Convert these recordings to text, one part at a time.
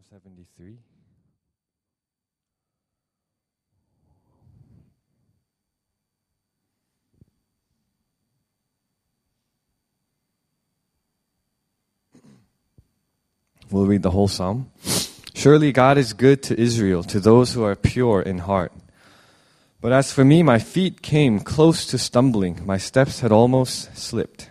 73. We'll read the whole psalm. Surely God is good to Israel, to those who are pure in heart. But as for me, my feet came close to stumbling. My steps had almost slipped.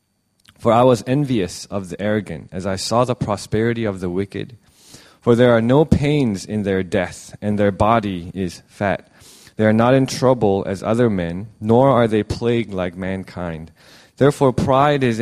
For I was envious of the arrogant, as I saw the prosperity of the wicked. For there are no pains in their death, and their body is fat. They are not in trouble as other men, nor are they plagued like mankind. Therefore pride is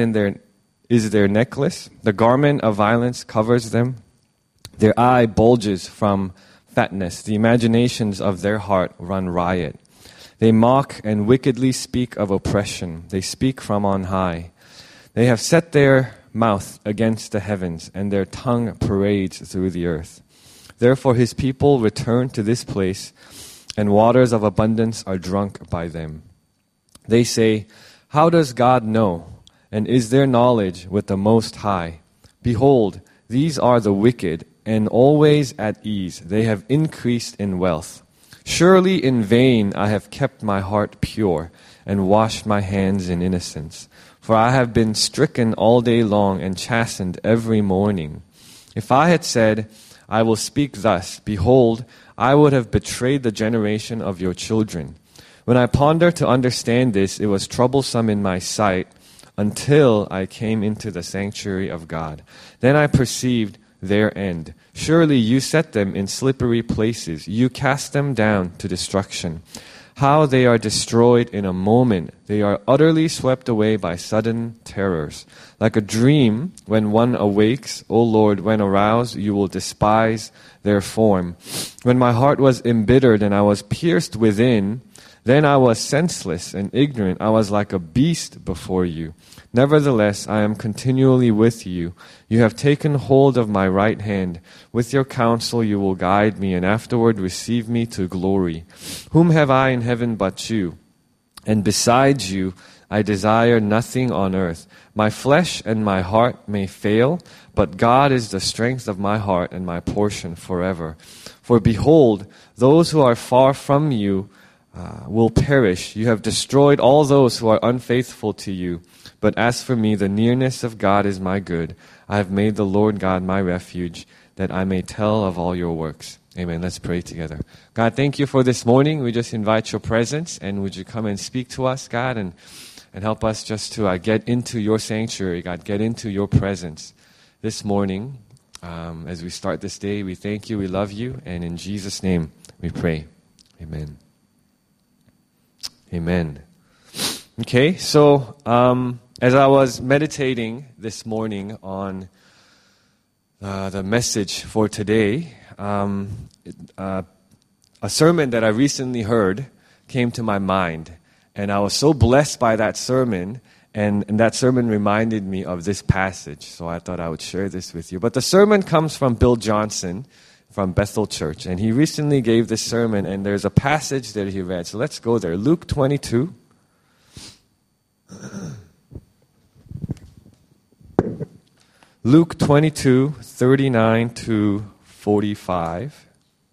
their necklace. The garment of violence covers them. Their eye bulges from fatness. The imaginations of their heart run riot. They mock and wickedly speak of oppression. They speak from on high. They have set their mouth against the heavens, and their tongue parades through the earth. Therefore his people return to this place, and waters of abundance are drunk by them. They say, how does God know? And is there knowledge with the Most High? Behold, these are the wicked, and always at ease. They have increased in wealth. Surely in vain I have kept my heart pure, and washed my hands in innocence. For I have been stricken all day long, and chastened every morning. If I had said, I will speak thus, behold, I would have betrayed the generation of your children. When I pondered to understand this, it was troublesome in my sight, until I came into the sanctuary of God. Then I perceived their end. Surely you set them in slippery places. You cast them down to destruction. How they are destroyed in a moment. They are utterly swept away by sudden terrors. Like a dream when one awakes, O Lord, when aroused, you will despise their form. When my heart was embittered and I was pierced within, then I was senseless and ignorant. I was like a beast before you. Nevertheless, I am continually with you. You have taken hold of my right hand. With your counsel you will guide me, and afterward receive me to glory. Whom have I in heaven but you? And besides you, I desire nothing on earth. My flesh and my heart may fail, but God is the strength of my heart and my portion forever. For behold, those who are far from you will perish. You have destroyed all those who are unfaithful to you. But as for me, the nearness of God is my good. I have made the Lord God my refuge, that I may tell of all your works. Amen. Let's pray together. God, thank you for this morning. We just invite your presence, and would you come and speak to us, God, and help us just to get into your sanctuary, God, get into your presence this morning. As we start this day, we thank you, we love you, and in Jesus' name we pray. Amen. Amen. Okay, so as I was meditating this morning on the message for today, a sermon that I recently heard came to my mind, and I was so blessed by that sermon, and that sermon reminded me of this passage, so I thought I would share this with you. But the sermon comes from Bill Johnson from Bethel Church, and he recently gave this sermon, and there's a passage that he read. So let's go there. Luke 22. Luke 22, 39 to 45.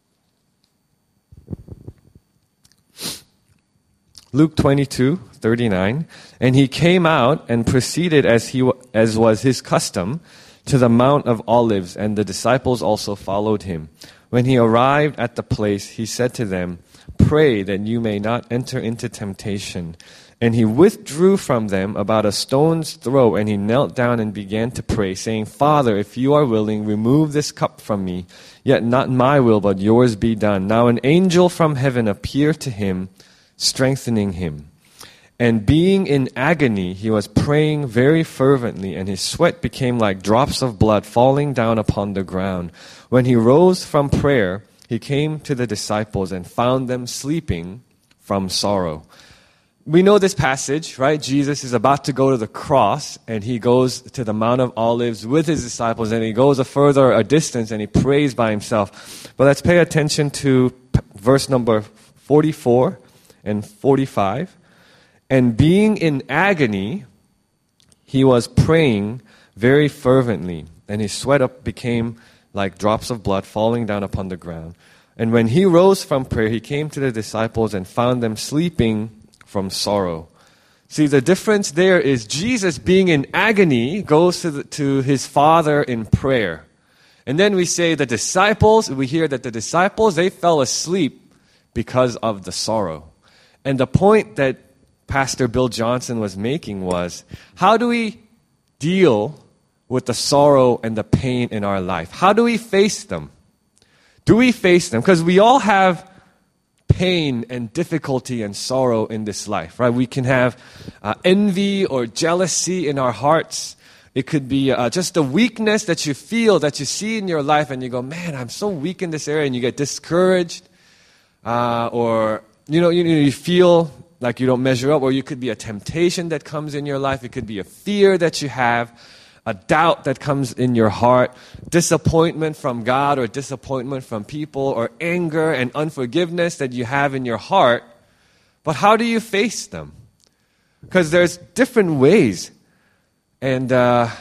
Luke 22, 39. And he came out and proceeded as was his custom to the Mount of Olives, and the disciples also followed him. When he arrived at the place, he said to them, pray that you may not enter into temptation. And he withdrew from them about a stone's throw, and he knelt down and began to pray, saying, Father, if you are willing, remove this cup from me. Yet not my will, but yours be done. Now an angel from heaven appeared to him, strengthening him. And being in agony, he was praying very fervently, and his sweat became like drops of blood falling down upon the ground. When he rose from prayer, he came to the disciples and found them sleeping from sorrow. We know this passage, right? Jesus is about to go to the cross, and he goes to the Mount of Olives with his disciples, and he goes a distance, and he prays by himself. But let's pay attention to verse number 44 and 45. And being in agony, he was praying very fervently, and his sweat became like drops of blood falling down upon the ground. And when he rose from prayer, he came to the disciples and found them sleeping from sorrow. See, the difference there is Jesus, being in agony, goes to his Father in prayer. And then we say we hear that the disciples, they fell asleep because of the sorrow. And the point that Pastor Bill Johnson was making was, how do we deal with the sorrow and the pain in our life? How do we face them? Do we face them? Because we all have pain and difficulty and sorrow in this life, right? We can have envy or jealousy in our hearts. It could be just a weakness that you feel, that you see in your life, and you go, man, I'm so weak in this area, and you get discouraged, or you feel like you don't measure up, or you could be a temptation that comes in your life. It could be a fear that you have, a doubt that comes in your heart, disappointment from God or disappointment from people, or anger and unforgiveness that you have in your heart. But how do you face them? Because there's different ways. And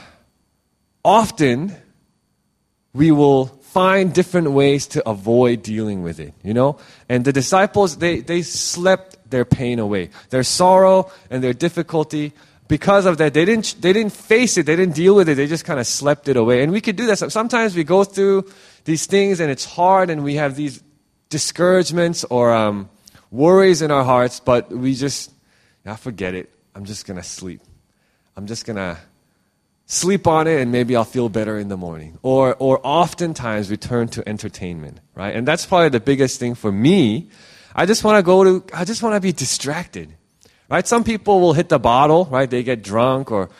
often we will find different ways to avoid dealing with it, And the disciples, they slept their pain away. Their sorrow and their difficulty, because of that, they didn't face it, they didn't deal with it, they just kind of slept it away. And we could do that. Sometimes we go through these things and it's hard and we have these discouragements or worries in our hearts, but we just, forget it. I'm just going to sleep. I'm just going to sleep on it and maybe I'll feel better in the morning. Or oftentimes we turn to entertainment, right? And that's probably the biggest thing for me. I just want to be distracted. Right? Some people will hit the bottle, right? They get drunk or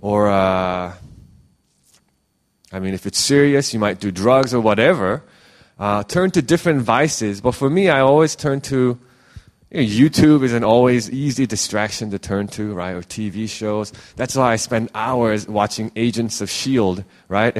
if it's serious, you might do drugs or whatever. Turn to different vices. But for me, I always turn to, YouTube is an always easy distraction to turn to, right? Or TV shows. That's why I spend hours watching Agents of S.H.I.E.L.D., right?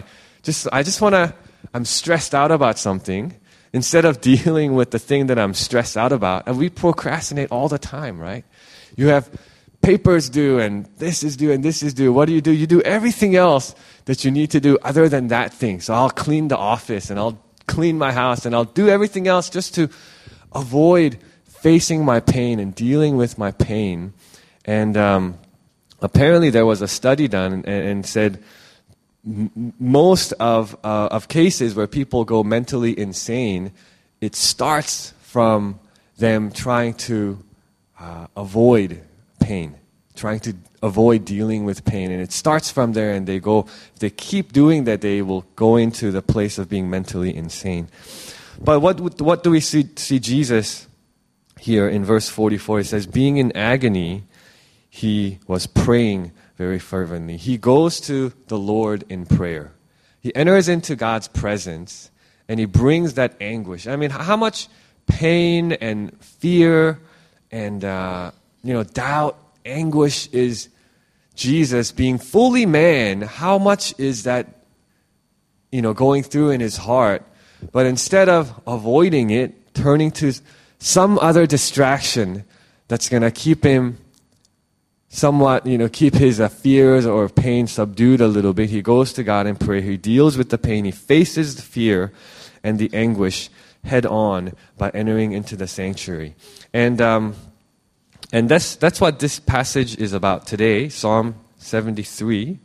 I'm stressed out about something. Instead of dealing with the thing that I'm stressed out about, and we procrastinate all the time, right? You have papers due, and this is due, and this is due. What do? You do everything else that you need to do other than that thing. So I'll clean the office, and I'll clean my house, and I'll do everything else just to avoid facing my pain and dealing with my pain. And apparently there was a study done and said, most of cases where people go mentally insane, it starts from them trying to avoid pain, trying to avoid dealing with pain. And it starts from there, and if they keep doing that, they will go into the place of being mentally insane. But what do we see Jesus here in verse 44? It says, being in agony, he was praying very fervently. He goes to the Lord in prayer. He enters into God's presence and he brings that anguish. I mean, how much pain and fear and doubt, anguish is Jesus being fully man? How much is that going through in his heart? But instead of avoiding it, turning to some other distraction that's going to keep him somewhat, keep his fears or pain subdued a little bit. He goes to God in prayer. He deals with the pain. He faces the fear and the anguish head on by entering into the sanctuary. And that's what this passage is about today, Psalm 73.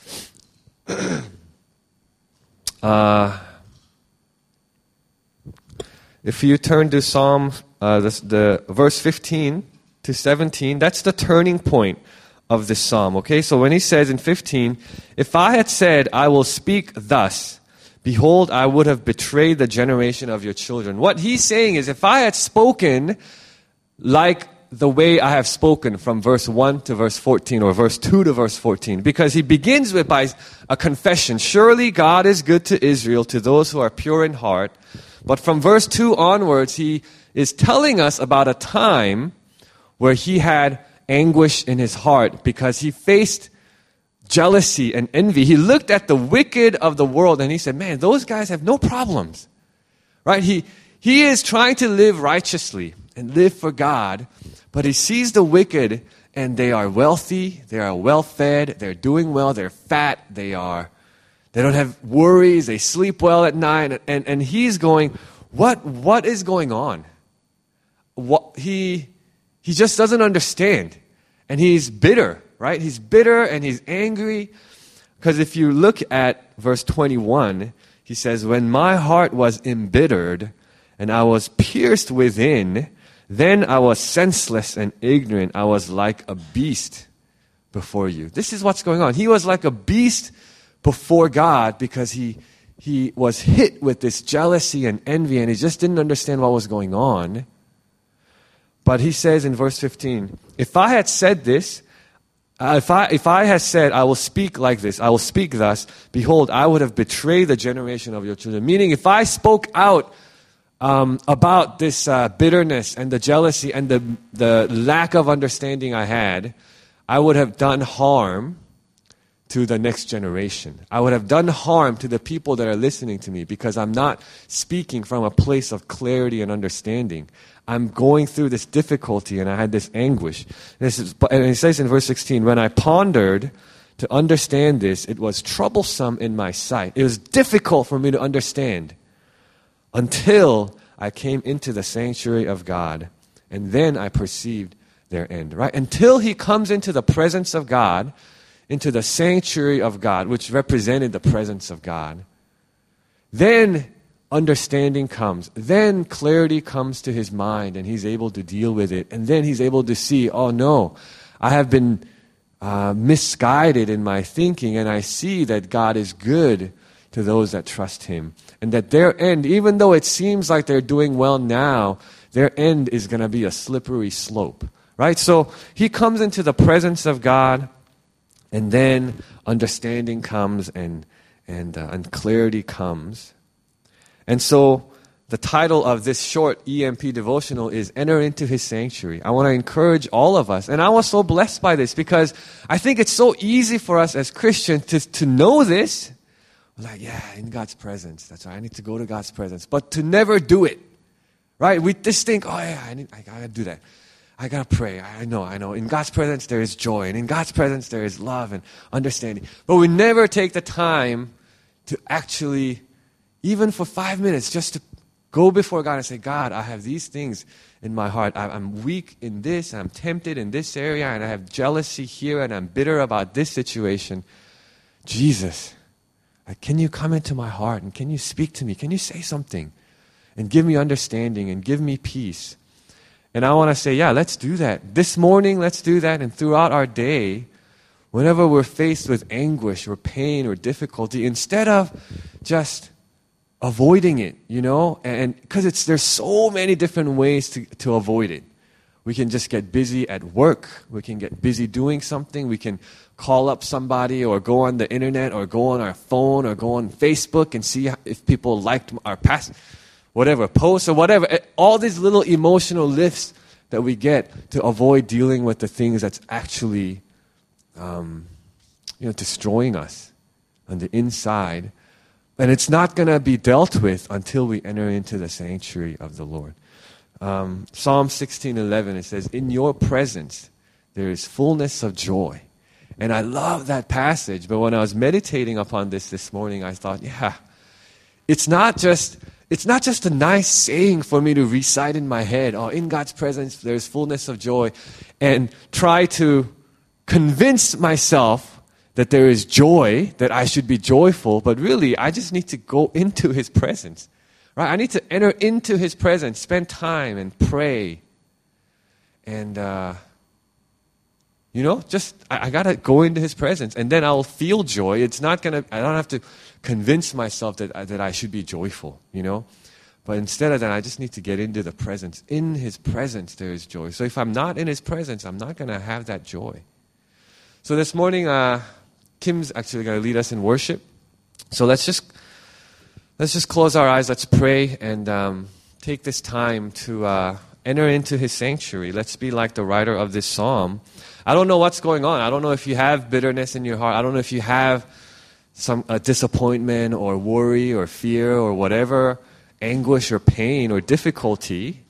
If you turn to Psalm, the verse 15 to 17, that's the turning point of this psalm, okay? So when he says in 15, if I had said, I will speak thus, behold, I would have betrayed the generation of your children. What he's saying is, if I had spoken like the way I have spoken from verse 1 to verse 14, or verse 2 to verse 14, because he begins with by a confession, surely God is good to Israel, to those who are pure in heart. But from verse 2 onwards, he is telling us about a time where he had anguish in his heart because he faced jealousy and envy. He looked at the wicked of the world and he said, man, those guys have no problems, right? He is trying to live righteously and live for God, but he sees the wicked and they are wealthy, they are well-fed, they're doing well, they're fat, they are They don't have worries. They sleep well at night. And he's going, what is going on? He just doesn't understand. And he's bitter, right? He's bitter and he's angry. Because if you look at verse 21, he says, when my heart was embittered and I was pierced within, then I was senseless and ignorant. I was like a beast before you. This is what's going on. He was like a beast before God because he was hit with this jealousy and envy and he just didn't understand what was going on. But he says in verse 15, if I had said this, if I had said, I will speak like this, I will speak thus, behold, I would have betrayed the generation of your children. Meaning, if I spoke out about this bitterness and the jealousy and the lack of understanding I had, I would have done harm to the next generation. I would have done harm to the people that are listening to me because I'm not speaking from a place of clarity and understanding. I'm going through this difficulty and I had this anguish. And he says in verse 16, when I pondered to understand this, it was troublesome in my sight. It was difficult for me to understand until I came into the sanctuary of God. And then I perceived their end, right? Until he comes into the presence of God, into the sanctuary of God, which represented the presence of God. Then understanding comes. Then clarity comes to his mind and he's able to deal with it. And then he's able to see, oh no, I have been misguided in my thinking and I see that God is good to those that trust him. And that their end, even though it seems like they're doing well now, their end is going to be a slippery slope. Right? So he comes into the presence of God and then understanding comes and clarity comes. And so the title of this short EMP devotional is Enter into His Sanctuary. I want to encourage all of us. And I was so blessed by this because I think it's so easy for us as Christians to know this. We're like, yeah, in God's presence. That's right. I need to go to God's presence. But to never do it. Right? We just think, oh yeah, I got to do that. I got to pray. I know. In God's presence, there is joy. And in God's presence, there is love and understanding. But we never take the time to actually, even for 5 minutes, just to go before God and say, God, I have these things in my heart. I'm weak in this. I'm tempted in this area. And I have jealousy here. And I'm bitter about this situation. Jesus, can you come into my heart? And can you speak to me? Can you say something? And give me understanding and give me peace. And I want to say, yeah, let's do that. This morning, let's do that. And throughout our day, whenever we're faced with anguish or pain or difficulty, instead of just avoiding it, and because there's so many different ways to avoid it. We can just get busy at work. We can get busy doing something. We can call up somebody or go on the internet or go on our phone or go on Facebook and see if people liked our past posts or whatever. All these little emotional lifts that we get to avoid dealing with the things that's actually destroying us on the inside. And it's not going to be dealt with until we enter into the sanctuary of the Lord. Psalm 16:11, it says, in your presence there is fullness of joy. And I love that passage. But when I was meditating upon this morning, I thought, yeah, it's not just a nice saying for me to recite in my head, oh, in God's presence there's fullness of joy, and try to convince myself that there is joy, that I should be joyful, but really I just need to go into His presence. Right? I need to enter into His presence, spend time and pray. And, I got to go into His presence and then I'll feel joy. I don't have to convince myself that I should be joyful, But instead of that, I just need to get into the presence. In His presence, there is joy. So if I'm not in His presence, I'm not going to have that joy. So this morning, Kim's actually going to lead us in worship. So let's just close our eyes. Let's pray and take this time to enter into His sanctuary. Let's be like the writer of this psalm. I don't know what's going on. I don't know if you have bitterness in your heart. I don't know if you have some disappointment or worry or fear or whatever, anguish or pain or difficulty.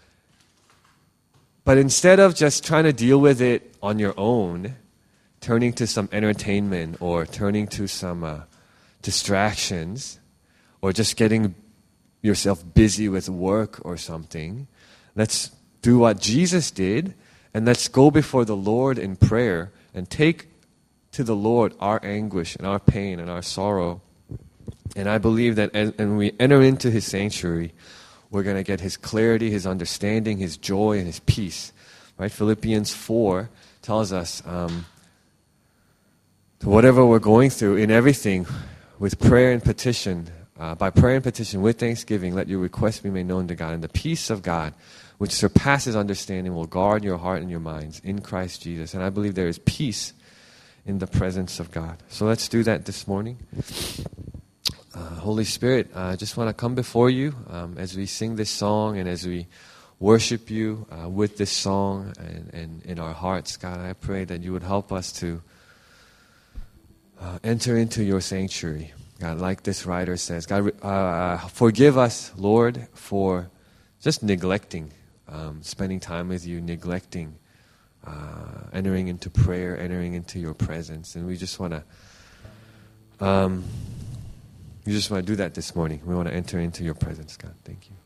But instead of just trying to deal with it on your own, turning to some entertainment or turning to some distractions or just getting yourself busy with work or something. Let's do what Jesus did, and let's go before the Lord in prayer and take to the Lord our anguish and our pain and our sorrow. And I believe that when we enter into His sanctuary, we're going to get His clarity, His understanding, His joy, and His peace. Right? Philippians 4 tells us, whatever we're going through, in everything, with prayer and petition, by prayer and petition, with thanksgiving, let your requests be made known to God. And the peace of God, which surpasses understanding, will guard your heart and your minds in Christ Jesus. And I believe there is peace in the presence of God. So let's do that this morning. Holy Spirit, I just want to come before you as we sing this song and as we worship you with this song and in our hearts. God, I pray that you would help us to enter into your sanctuary. God, like this writer says, God, forgive us, Lord, for just neglecting, spending time with you, neglecting, entering into prayer, entering into your presence. And we just want to do that this morning. We want to enter into your presence, God. Thank you.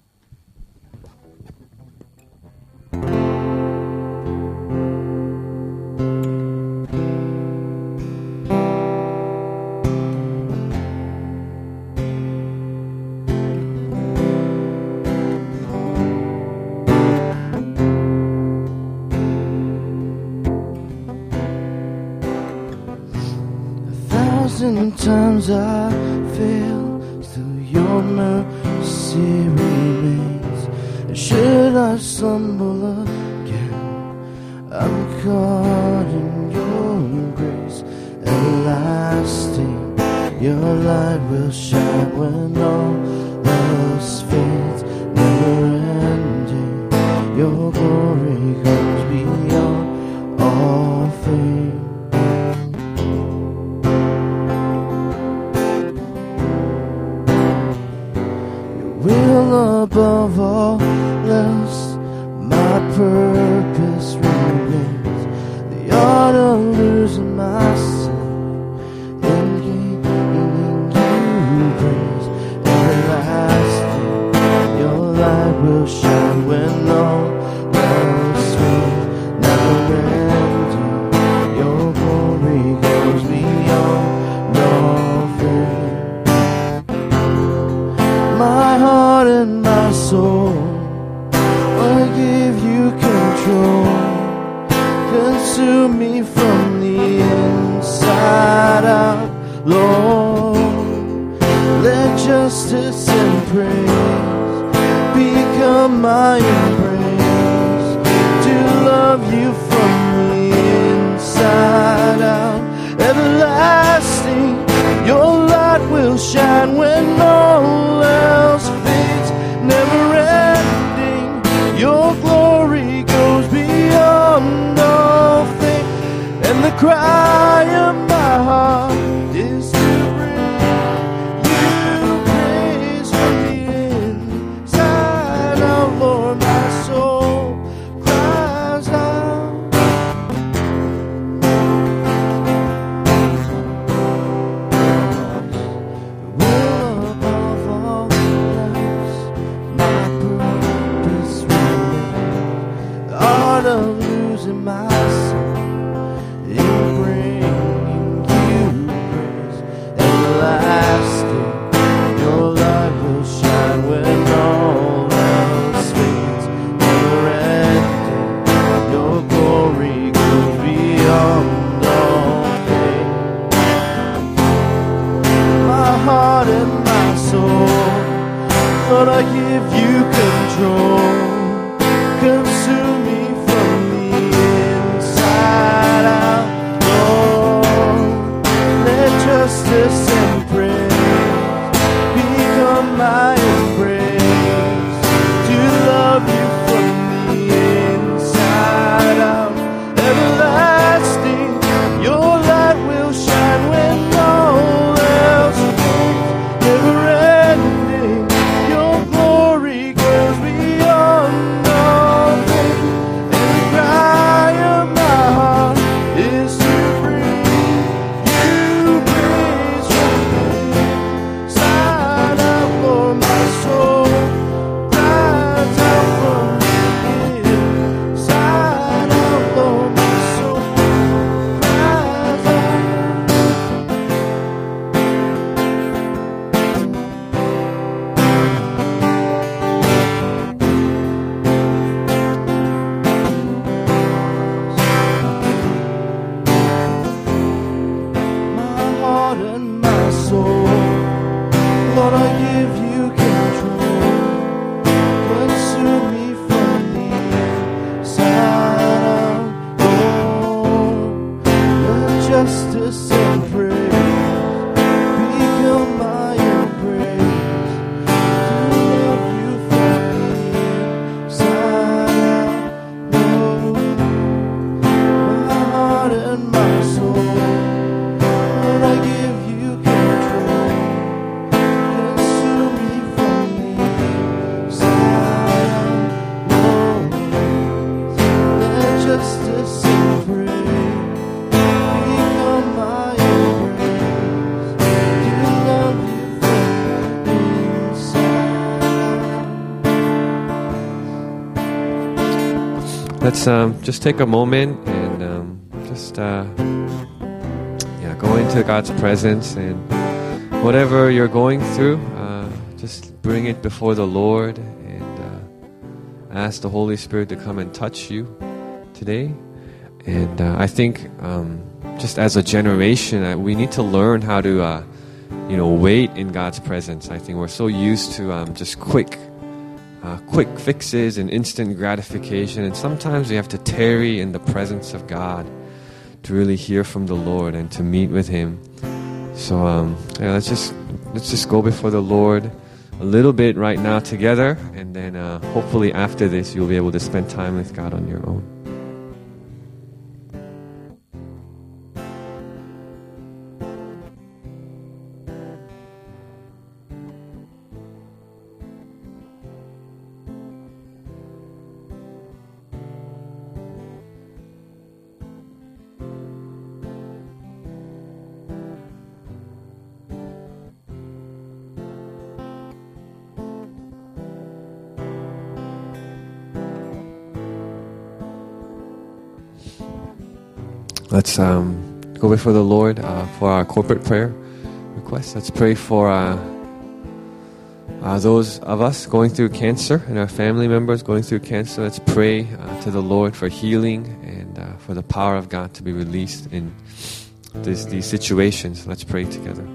1,000 times I fail, still your mercy remains. And should I stumble again, I'm caught in your grace. Everlasting, your light will shine when all else fades. Never ending, your glory goes beyond all fame. Above all else, my purpose remains. The art of losing myself in gaining you praise. Everlasting, your light will shine when all else fades. Never ending, your glory goes beyond all fame. My heart and my soul, I give you control. Consume me from the inside out, Lord. Let justice and praise become my embrace. To love you from the inside out. Everlasting, your light will shine when all else fades. Never ending, your glory goes beyond all things. And the cry of my heart is to bring you praise from the inside out, Lord. My soul cries out. Of losing myself in bringing you praise. Everlasting, your light will shine when all else fades. Never ending, your glory goes beyond all pain. My heart and my soul, Lord, I give you control. Consume me from the inside out, Lord. Let justice and praise become my embrace. To love you from the inside out. Everlasting, your light will shine when all else fades. Never ending, your glory goes beyond let's just take a moment and just go into God's presence, and whatever you're going through, just bring it before the Lord and ask the Holy Spirit to come and touch you today. And I think just as a generation, we need to learn how to wait in God's presence. I think we're so used to just quick fixes and instant gratification, and sometimes we have to tarry in the presence of God to really hear from the Lord and to meet with Him. So let's just go before the Lord a little bit right now together, and then hopefully after this you'll be able to spend time with God on your own. Let's go before the Lord for our corporate prayer requests. Let's pray for those of us going through cancer and our family members going through cancer. Let's pray to the Lord for healing and for the power of God to be released in these situations. Let's pray together.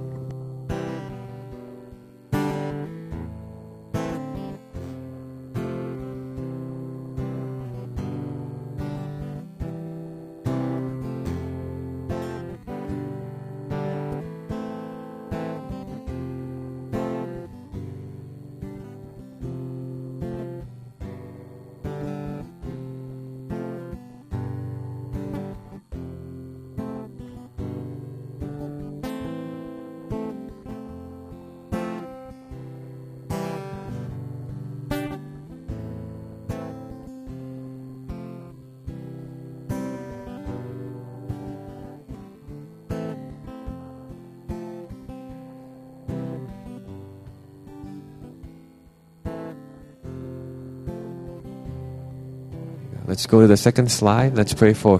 Let's go to the second slide. Let's pray for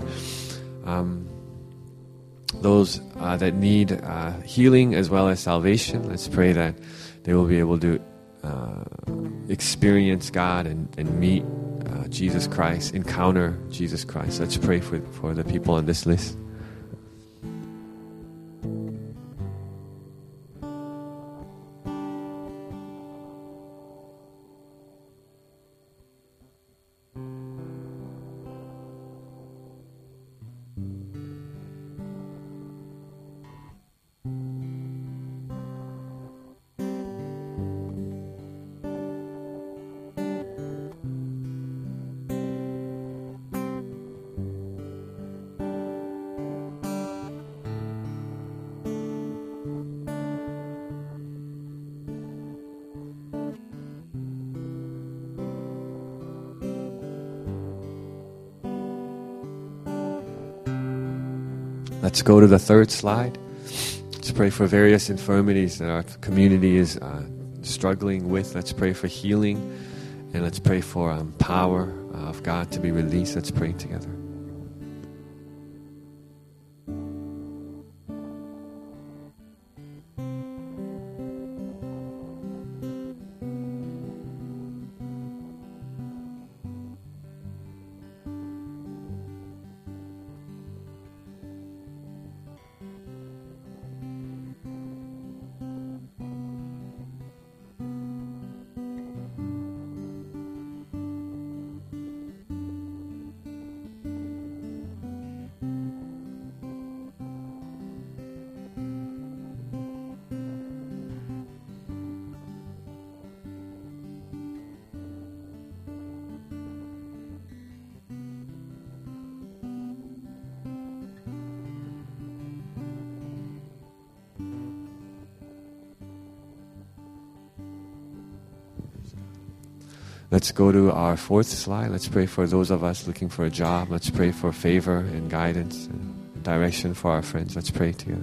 those that need healing as well as salvation. Let's pray that they will be able to experience God and meet Jesus Christ, encounter Jesus Christ. Let's pray for the people on this list. Let's go to the third slide. Let's pray for various infirmities that our community is struggling with. Let's pray for healing, and let's pray for power of God to be released. Let's pray together. Let's go to our fourth slide. Let's pray for those of us looking for a job. Let's pray for favor and guidance and direction for our friends. Let's pray together.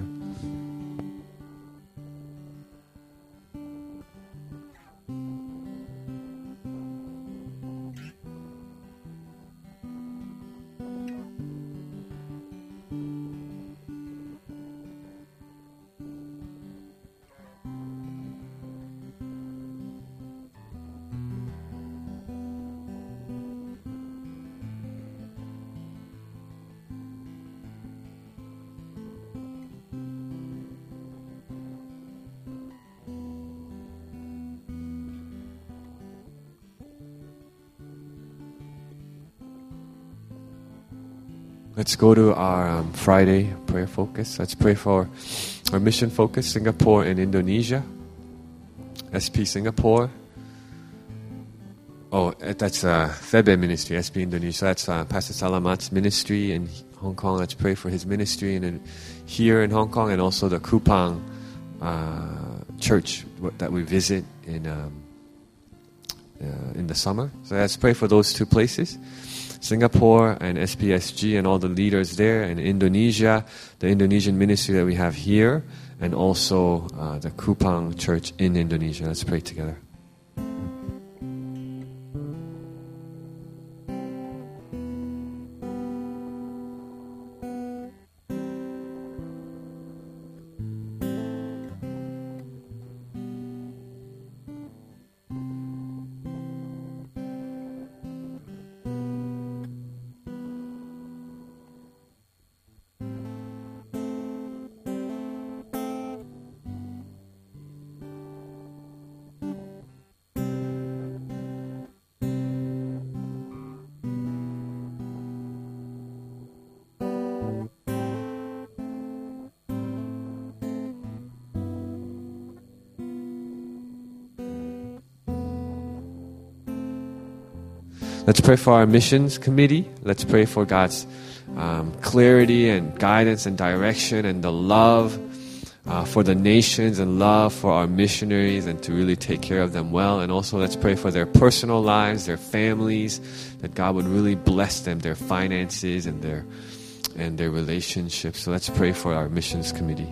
Let's go to our Friday prayer focus. Let's pray for our mission focus, Singapore and Indonesia. SP Singapore. Oh, that's Thebe Ministry, SP Indonesia. That's Pastor Salamat's ministry in Hong Kong. Let's pray for his ministry here in Hong Kong, and also the Kupang church that we visit in the summer. So let's pray for those two places. Singapore and SPSG and all the leaders there, and Indonesia, the Indonesian ministry that we have here, and also the Kupang church in Indonesia. Let's pray together. Let's pray for our missions committee. Let's pray for God's clarity and guidance and direction, and the love for the nations, and love for our missionaries, and to really take care of them well. And also let's pray for their personal lives, their families, that God would really bless them, their finances and their relationships. So let's pray for our missions committee.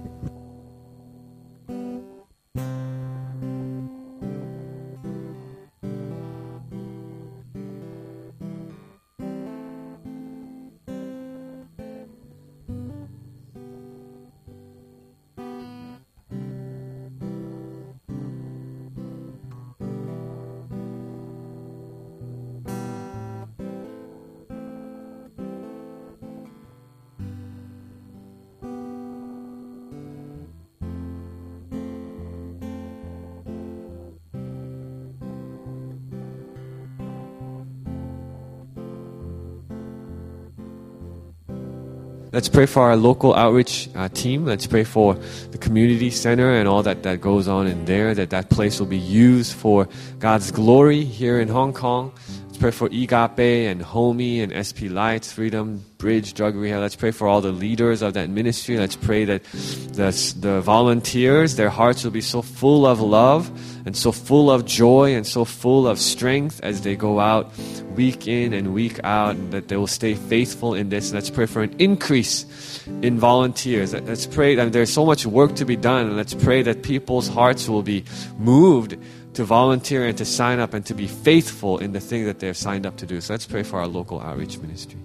Let's pray for our local outreach team. Let's pray for the community center and all that goes on in there, that place will be used for God's glory here in Hong Kong. Let's pray for Igape and Homie and SP Lights, Freedom Bridge, Drug Rehab. Let's pray for all the leaders of that ministry. Let's pray that the volunteers, their hearts will be so full of love and so full of joy and so full of strength as they go out week in and week out, and that they will stay faithful in this. Let's pray for an increase in volunteers. Let's pray that there's so much work to be done, and let's pray that people's hearts will be moved to volunteer and to sign up and to be faithful in the thing that they've signed up to do. So let's pray for our local outreach ministry.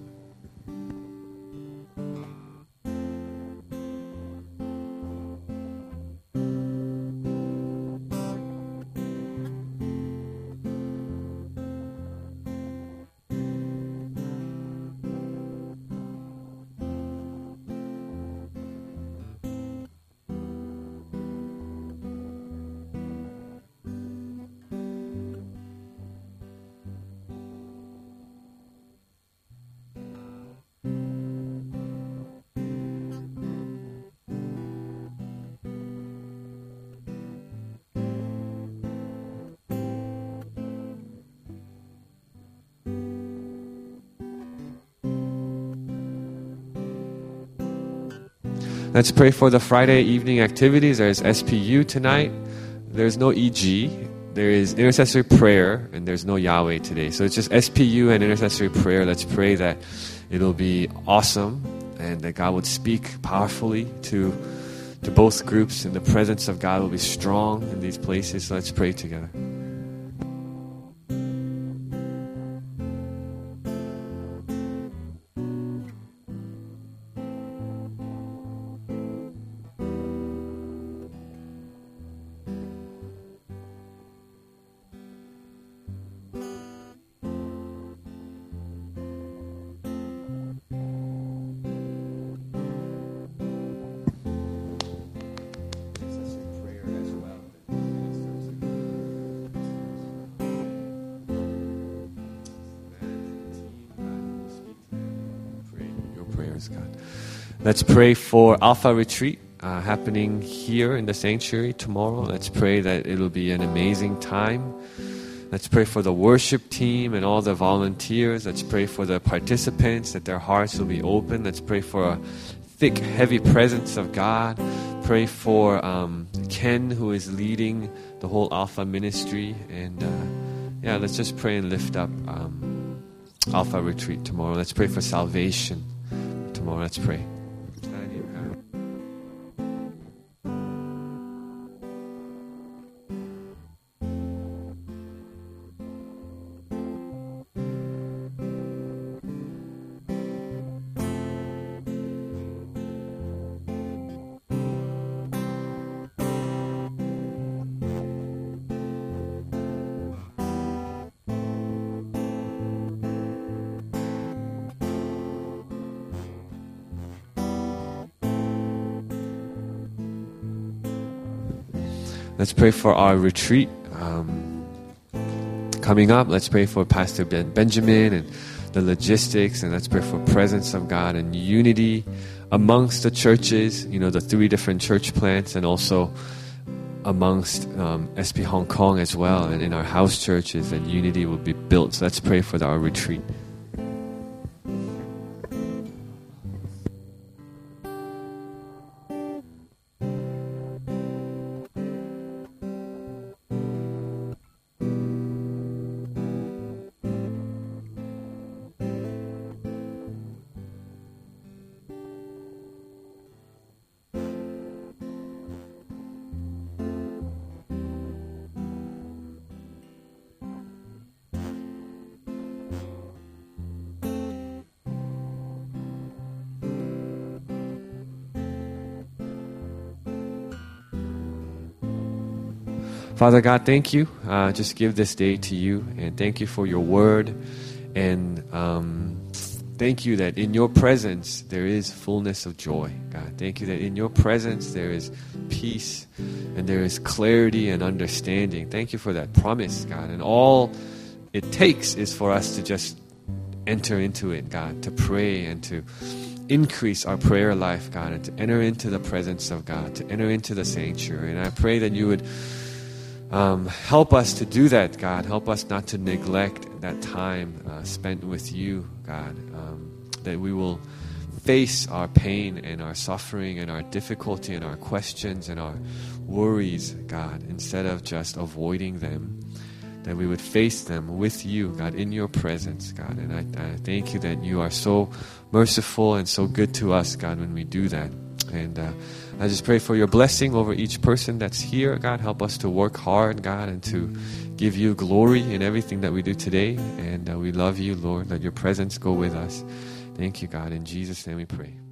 Let's pray for the Friday evening activities. There's SPU tonight. There's no EG. There is intercessory prayer, and there's no Yahweh today. So it's just SPU and intercessory prayer. Let's pray that it'll be awesome and that God would speak powerfully to both groups, and the presence of God will be strong in these places. So let's pray together. Jesus, God. Let's pray for Alpha Retreat happening here in the sanctuary tomorrow. Let's pray that it'll be an amazing time. Let's pray for the worship team and all the volunteers. Let's pray for the participants, that their hearts will be open. Let's pray for a thick, heavy presence of God. Pray for Ken, who is leading the whole Alpha ministry. And let's just pray and lift up Alpha Retreat tomorrow. Let's pray for salvation tomorrow. Let's pray. Let's pray for our retreat coming up. Let's pray for Pastor Benjamin and the logistics, and let's pray for presence of God and unity amongst the churches, the 3 different church plants, and also amongst SP Hong Kong as well, and in our house churches, that unity will be built. So let's pray for our retreat. Father God, thank you. Just give this day to you, and thank you for your word. And thank you that in your presence there is fullness of joy, God. Thank you that in your presence there is peace and there is clarity and understanding. Thank you for that promise, God. And all it takes is for us to just enter into it, God, to pray and to increase our prayer life, God, and to enter into the presence of God, to enter into the sanctuary. And I pray that you would help us to do that, God. Help us not to neglect that time spent with you, God. That we will face our pain and our suffering and our difficulty and our questions and our worries, God, instead of just avoiding them. That we would face them with you, God, in your presence, God. And I thank you that you are so merciful and so good to us, God, when we do that. And I just pray for your blessing over each person that's here, God. Help us to work hard, God, and to give you glory in everything that we do today. And we love you, Lord. Let your presence go with us. Thank you, God. In Jesus' name we pray.